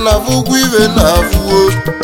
na-afụkwa ibe na-afụo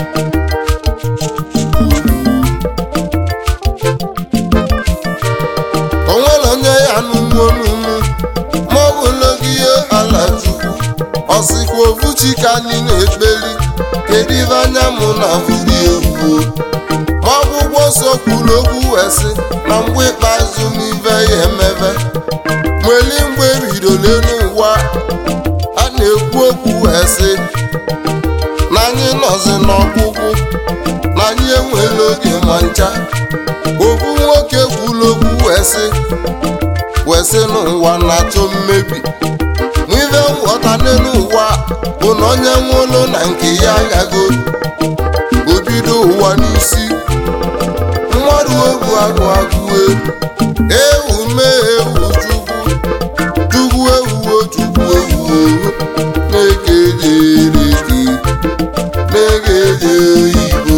onwere onye ya n'ugbo n'ugwu ma ọ bụ n'ogige ala Chukwu ọsịkwa ofuchi ka anyị na-ekpeli kedu ibe anya mụ na afụri egwu ma ọgwụgwọ nsọ kwuru okwu wee sị na mgbe ikpeazụ n'ibe ya emebe nweli mgbe ebidole n'ụwa a na-ekwu okwu wee sị na anyị nọzi n'ọgwụgwụ na anyị enwela oge ma ncha okwu nwoke kwuru okwu wee sị n'ụwa na-achọ mmebi n'ibe nghọta n'elu ụwa bụ na onye nwụrụ na nke ya agago obido ụwa n'isi mmadụ egwu agụ ewu mee ewu chukwu ewuo chukwu ewuo na-egejereke na-egeje oyibo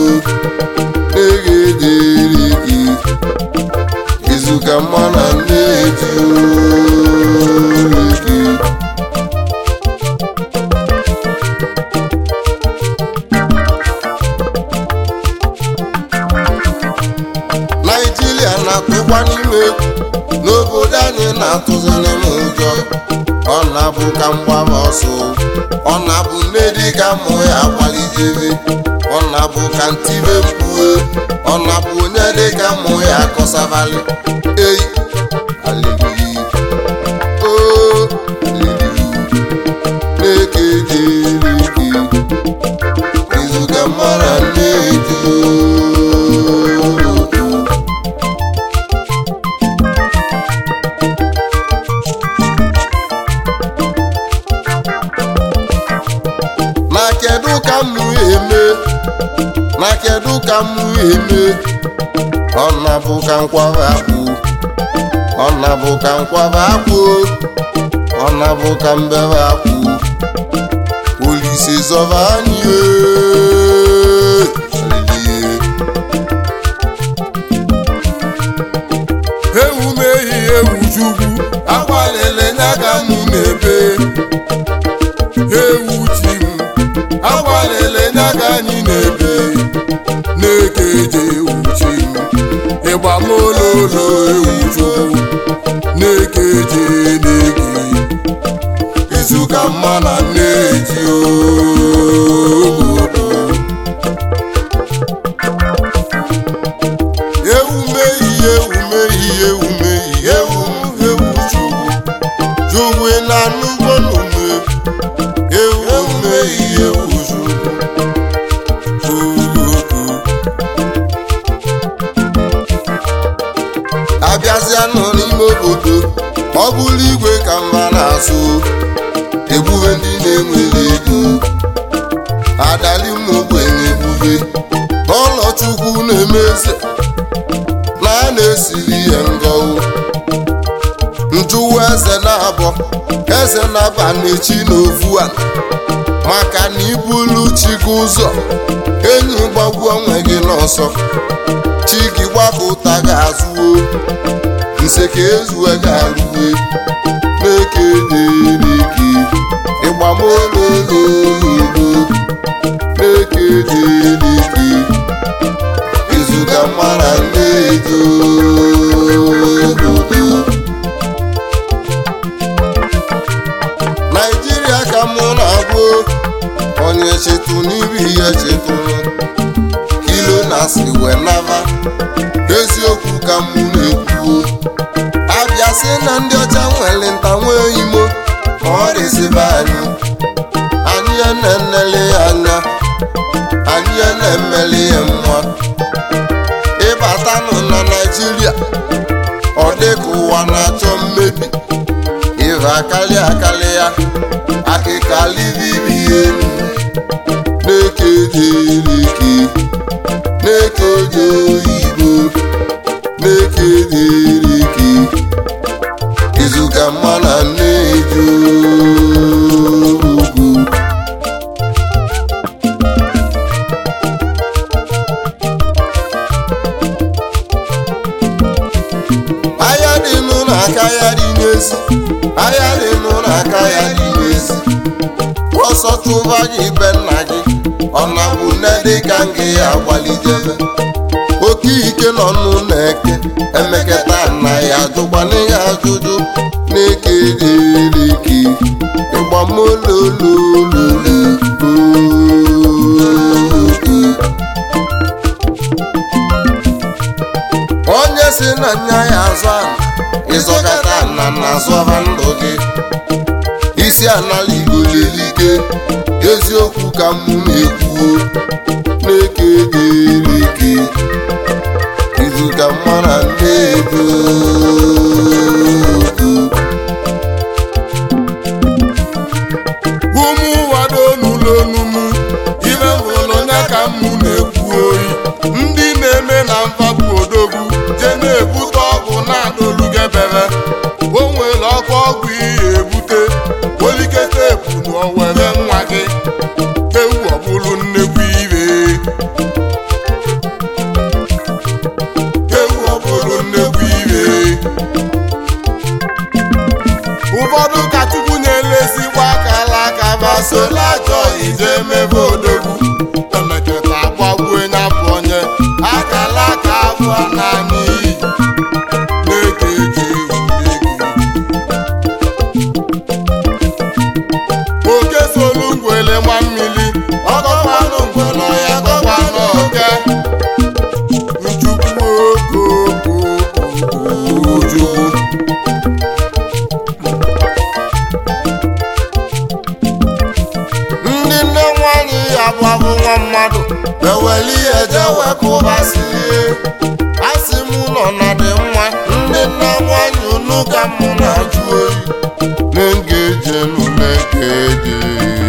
na-egejereke izuka mana na-eji oreke Naijiria na-atụkwa n'ime egwu n'obodo anyị na-atụzi n'ime ụjọ ọ na-abụ ka mgbaba ọsọ ọ na-abụ nne dị ka mụ ya kwalidebe ọ na-abụ ka ntibe mkpue ọ na-abụ onye dị ka mụ ya akọsabali eyi alili o alili na-ekejereke izuga mara na-eji na kedu ka mụ eme ọ na-abụ ka nkwaba akpụ ọ na-abụ ka nkwaba akpụ ọ na-abụ ka mbebe akpụ Olise zọba anyị ewu mehi ewu chukwu agbalịle nya ka mụ na-ebe ewu chi m agbalịle nya ka anyị na-ebe na-ekeje ewu chi m ịgba m ololo ewu chukwu na-ekeje na-eke izuka mma na na-eji obodo ewu mehi ewu chukwu na nnukwu n'ume ewu mehi ewu abịazịa nọ n'ime obodo ọ bụrụ igwe ka mba na-asụ ebube ndị na-enwere ego adali mmogbenye ebube n'ụlọ Chukwu na-emeze na a na-esiri ihe ngọwụ njụwa eze na-abọ eze na-aba n'echi n'ofu a maka na ibulu chi gị ụzọ enyi gbagbu onwe gị n'ọsọ chi gị gbakọta ga-azụo nse ka ezue ga-arụwe na-ekejereke ịgbamololoyibo na-ekejereke izuga mara na-ejo obodo Naijiria ka mụ na-abụ onye chetụ n'ibi ya chetụrụ kilo na si wee naba eziokwu ka mụ na-ekwu abịa sị na ndị ọcha nwere nta nwee imo ma ọ dịzibe anyị na-enele ya anya anyị na-emeli ya nwa ịbatanụ na Naijiria ọ dịka ụwa na-achọ mmebi ive akali ya akịka livibi elu na-ekejereke na-ekeje oyibo na-ekejereke izuka mma na na-eji ugwu ahịa dị nụ n'aka ya dị n'ezi ahịa dị nụ n'aka ya dị n'ezi ọsọ chụba gị be nna gị ọ na-bụ nne dịka ngị ya gbalidebe oke ike nọ n'ụlọ eke emeketa nna ya ajụkwana ya ajụjụ na-eke ereke ịgbamololololo onye si na nya ya azụ ana ịzọkata na na-azọba ndụ gị isi anala igbo lelike eziokwu ka mụ na-ekwuo na-eke ereke izu ka mara na-edo ụmụ wado n'ụlọ onumu ibe hụrụ ya ka mụ na-ekwu oyi ndị na-eme na mfabụ odogwu je na-ebute ọgwụ na-adolugebere o nwere ọkụ ọgwụ ihe ebute olikete epu na owere nwa gị ewu ọbụlụ nnekwu ire ewu ọbụlụ nnekwu ire ụfọdụ ka Chukwu na-elezigbo akala aka basola achọ ije emebe odogwu emeketa agbagbuo nya bụ onye akala aka abụọ naanị iyi na-eke eji oke solu ngwele nwa mmiri ọgọkwanụ ngwele ya gọkwanụ oke Chukwu Chukwu ndị nne nwanyị ya bụ nwa mmadụ eweli ihe je wekụbasie asị m nọ na dị mma ndị nne nwanyị unu ka mụ na-ajụ oyi na-egeje na-egeje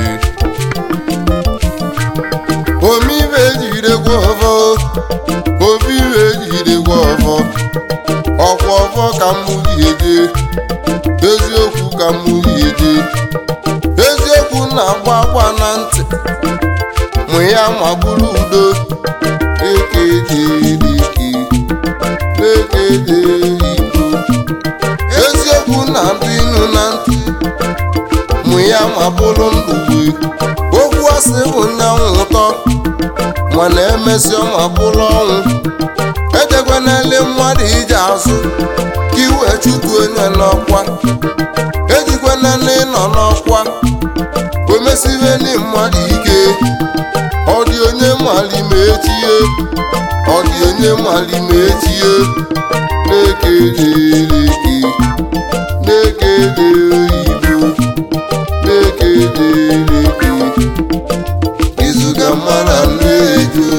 omibe ejidegwa ọfọ obibe ejidegwa ọfọ ọkwa ọfọ ka mụ eje eziokwu ka mụ eje eziokwu na-agba agba na ntị mụ ya ma bụrụ udo ekejereke na-ekeje igbo eziokwu na-adụ inu na ntị mụ ya ma bụrụ ndụgbe okwu asị bụ nyanwụ ụtọ mana emesịa ma bụrụ ọnwụ ejekwanele mmadụ ije azụ ka iwe chụtu onye n'ọkwa ejikwanele ịnọ n'ọkwa omesiveli mmadụ ike ọ dị onye mali ma echie ọ dị onye mali ma echie na-ekejereke na-ekede oyibo na-ekejereke izuga mara na-ejo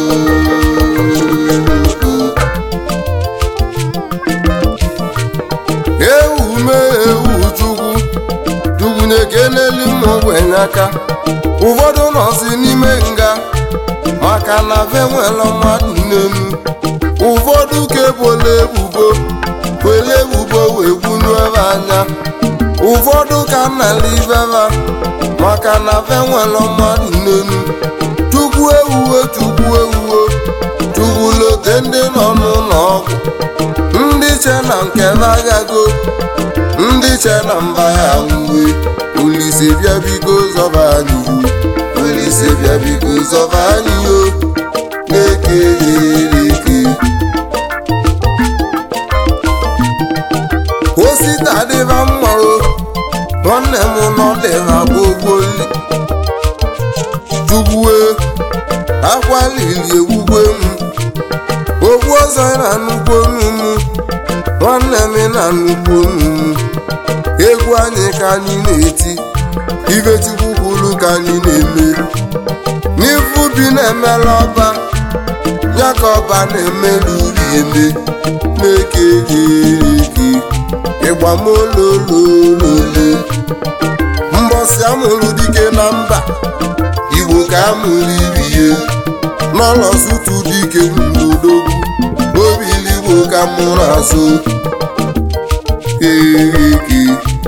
ewume ewu Chukwu na-ekeneli mmogbenye aka ụfọdụ nọzi n'ime nga maka na ve nwere mmadụ n'elu ụfọdụ ka ebola ebubo were ebubo wee gbunu ebe anya ụfọdụ ka nnala ibeba maka na ve nwere mmadụ n'elu Chukwu ewuwe Chukwu lote ndị nọ n'ụlọ ọgwụ ndị che na nke agago ndị che na mba ya uwe Olise bịa biko zọba anyị Olise bịa biko zọba anyị o na-ekejereke osita dịba mma o nwanne m nọ dịba gbogboli Chukwu akwa lili ewugwe m ogwu ọzọ na nnukwu onumu nwanne m na nnukwu onumu egwu anyị ka anyị na-eti ibe Chukwu kwuru ka anyị na-eme n'ifu bi na-emela ọba ya ka ọba na-emelu uri eme na-ekejereke ịgbamolololole mbọsị amụrụ dike na mba Igbo ka amụrụ iriye n'ọlọsụtụ dike n'odogwu obiligbo ka mụrụ azụ ereke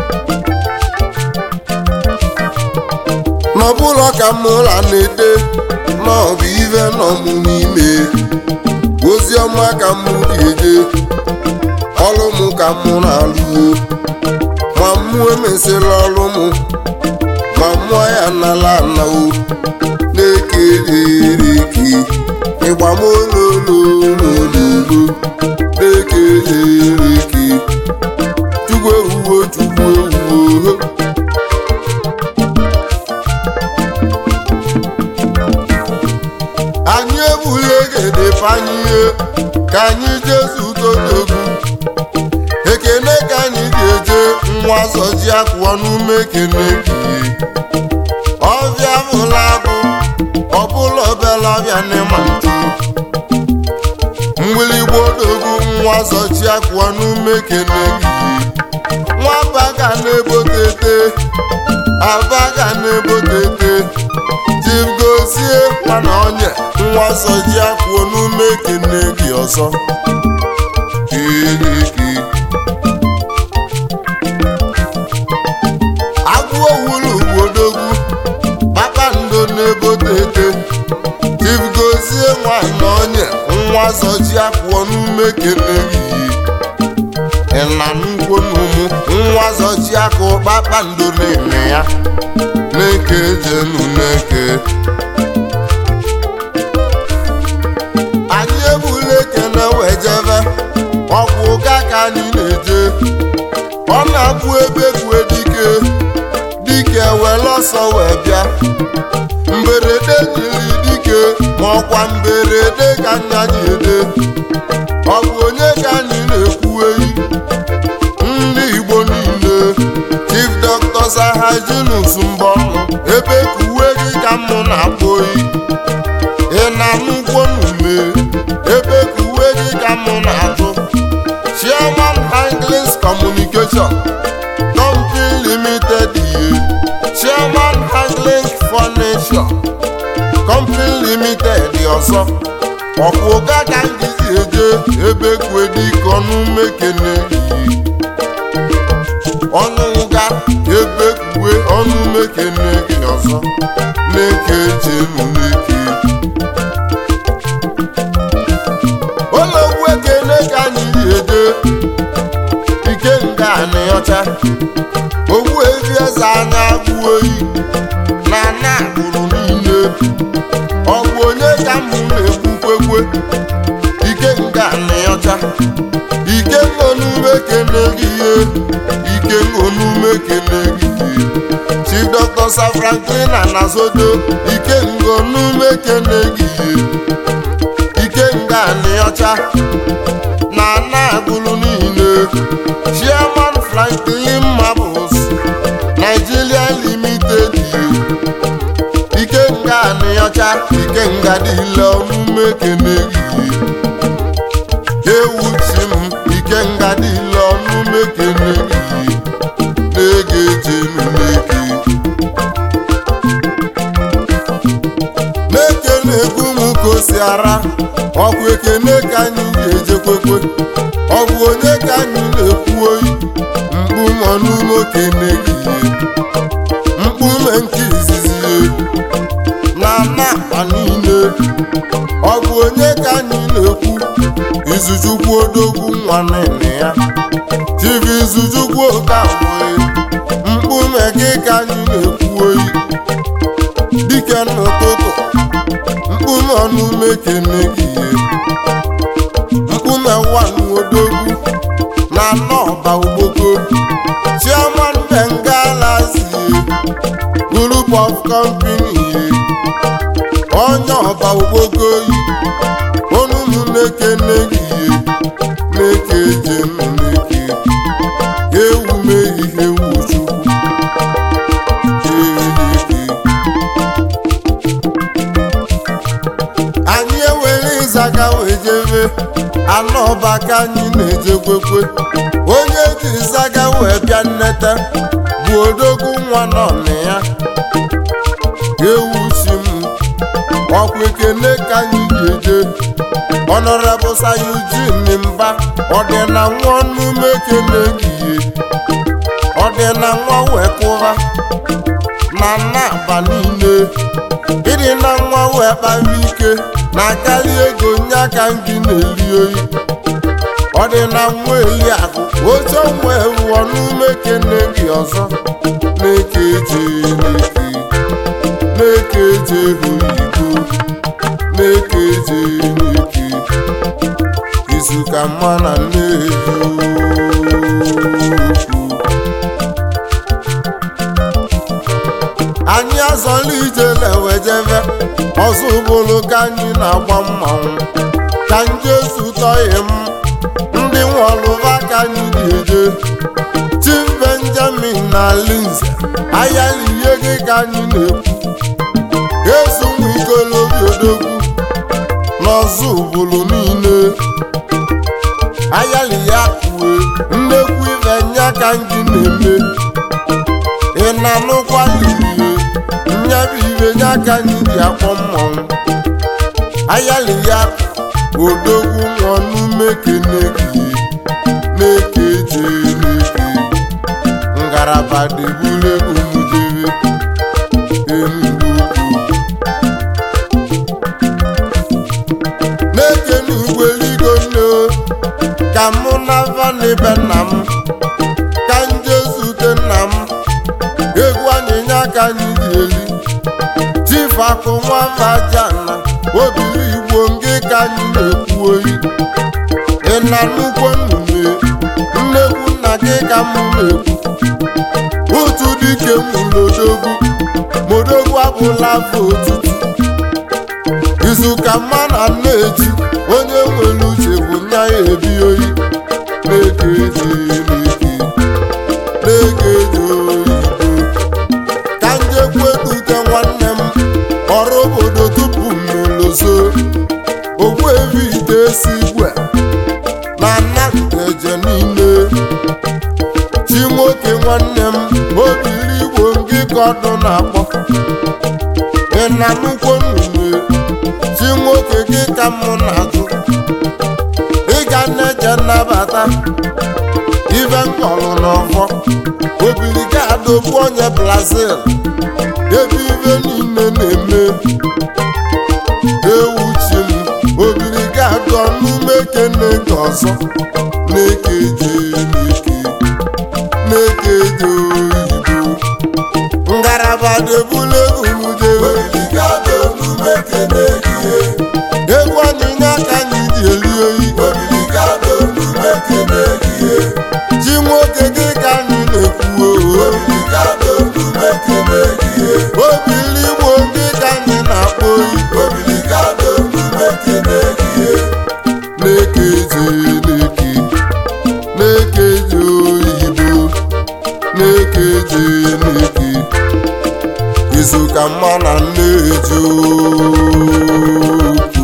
n'ọbụlọ ka mụrụ na-ede n'ọbụ ive nọ mụ n'ime ozi ọma ka mụ ga-eje ọlụ mụ ka mụ na-alụo ma mụ emesịrị ọlụ mụ ma mụọ ya n'ala anawo na-eke ereke ịgba m olololololo na-eke ereke chukwu ewuwo chukwu ewuwo anyị ebule egede panye ka anyị jesu totogwu ekene ka anyị ga-eje nwa zọji akwụọ n'ume ekene gị ọbịa bụla bụ ọbụla obela ọbịa n'ịma ntu mgbịlịgba odogwu nwa zọji akwụọ n'ume ekene gị nwamba ga na-ebotete abaga na-ebotete Gozie mana onye nwa zọji akwụọ n'ume ekene gị ọzọ kiriki agwụ owulu odogwu kpakpando na-ebotete Gozie nwana onye nwa zọji akwụọ n'ume ekene gị ịna nnukwu n'ụmụ nwa zọji akwụọ kpakpando na-eme ya na-eke jenu na-eke anyị ebule ekene wee jebe ọkwụ ụga ka anyị na-eje ọ na-abụ ebe kwue dike were ọsọ wee bịa mberede jiri dike ma ọkwa mberede ka anya ji ede ọ bụ onye ka anyị na-ekwu eyi ndị Igbo niile Chief Dr. Sahajinus Mbonu ebe kuwe gị ka mụ na-akpọ oyi ị na-anụkwo n'ume ebe kuwe gị ka mụ na-atụ Chairman Hanglins Communication Company Limited Chairman Hanglins Furniture Company Limited ọzọ ọkwụ ụga ka ngịzi eje ebe kwe dịka ọnụme kene ọnụ ụga ebe kwe ọnụme kene gị ọzọ na-eke jenu na-eke ụlọgwu ekene ka anyị eje ike nga anị ọcha ogbu evi eze anya agwụ oyi na na agbụrụ niile ọ bụ onye ka mụ na-ekwukwekwe ike nga anị ọcha ike n'onume kene gị ihe ike n'onume kene gị ihe Chief Dr. Sir Franklin Anazodo ike n'onume kene gị ihe ike nga anị ọcha na na agbụrụ niile Chairman Franklin Marbles Nigeria Limited ike nga anị ọcha ike nga dịle omume kene gị ewuchi m ike nga dịle omume kene gị na-ege jenu na-eke na-ekene egwu m ka o si ara ọkwa ekene ka anyị ga-ejekwekwe ọ bụ onye ka anyị na-ekwu oyi mkpume n'ume okene gị mkpume nke izizi na na-akpa niile ọ bụ onye ka anyị na-ekwu Izuchukwu odogwu nwa nene ya Chief Izuchukwu Okafọ mkpume gị ka anyị na-ekwu oyi dike n'ụtụtụ mkpume ọnụme kene gị mkpume nwanne odogwu na n'ọba ogboko Chairman Bengalazi Group of Company onye ọba ogboko yi onumune kene gị na-eke jenu na-eke ewume ihe wuchukwu anyị ewere ịzaga wee jebe anọba ka anyị na-ejekwekwe onye ji ịzaga wee bịa nneta bụ odogwu nwa nọ na ya ewuchi m ọkwa ekene ka anyị ga-eje Honorable Sir Eugene Mba ọdịna nwa ọnụme kene gị ọdịna nwa wee kụra na na-aba niile ịdị na nwa wee kpara ike na akarị ego nye aka gị na-eri oyi ọ dị na nwa Eliakụ oche nwe wụọ n'ume kene gị ọzọ na-ekeje na-ekeje oyibo na-ekeje n'eke izu ka mma na nneji anyị azọla ije lewejeve ọzọ ụbụlụ ka anyị na-agba mmanwụ ka njesu tọghị m ndị nwọlụva ka anyị ga-eje Chief Benjamin na Linze ayala ihe gị ka anyị na-ekwu ezu ụmụ ikolobi odogwu n'ọzọ ụbụlụ niile ayala ya kwue nnekwu ife nya ka anyị na-eme ị na-anụkwa n'ihe nyabụ ibe nya ka anyị ji akpọ mmọnwụ ayala ya odogwu nwụọ n'ume kene gị na-ekeje n'eke ngaraba debule umudebe enugwu na-eke n'igwe ligo nne ka mụ na vanebe nna m ka nje zute nna m egwu anyịnya ka anyị ji eli Chief Akụ Nwavajana obili Igbo nke ka anyị na-ekwu oyi ị na nnukwu nnume nnekwu nna gị ka m na-ekwu otu dike mụlodogwu modogwu abụla afọ otutu izu ka mma na nneji onye nwere uche bụ nya ya ebi oyi na-ekeje n'eke na-ekeje oyibo ka njekweduke nwanne m ọrụ obodo tupu mmelozo ogbuevi ite esi igwe na nnaeje niile chi nwoke nwanne m obiri Igbo ngị ka ọdụ na-akpọ ị na nnukwu nnume chi nwoke gị ka mụ na-azụ ịga na-eje nnabata ibe nkọlụ n'ọfọ obiri ga-adọgbu onye Brazil ebe ibe niile na-eme ewuchi m obiri ga-adụ n'ume kene gị ọzọ na-ekeje n'eke na-ekeje oyibo ngaraba debule umudebe egwu anyịnya ka anyị ji eli oyi chi nwoke gị ka anyị na-ekwu obili Igbo gị ka anyị na-akpọ oyi na-ekeje n'eke na-ekeje oyibo na-ekeje n'eke izu ka mma na nneji okwu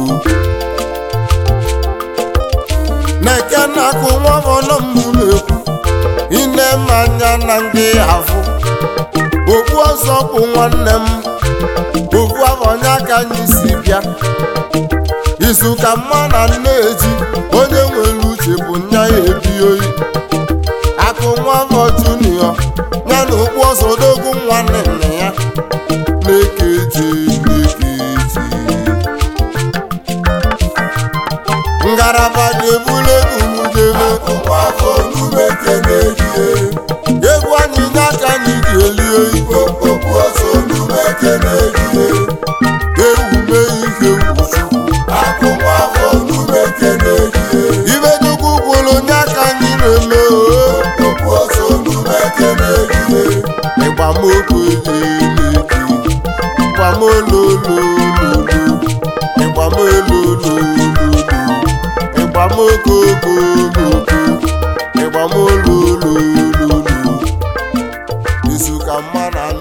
na-eke na-akụ nwa ọnọ m na-ekwu ine mmanya na ndị afụ okwu ọzọ bụ nwanne m okwu abọnya ka anyị si bịa izu ka mma na nneji onye nwere uche bụ nya ya ebi oyi Akụ Nwafọ Junior ya na okpu ọzọ odogwu nwanne nne ya na-ekeje n'ekeje ngaraba debule umudebe egwu anyịnya ka anyị ji eli oyi ewume ihe wuchukwu ibe dugwu gwụrụ nya ka anyị na-eme ịgbamokwu eleke ịgbamololololo ịgbamololololo ịgbamokokokoko ịgbamololololo izu ka mma na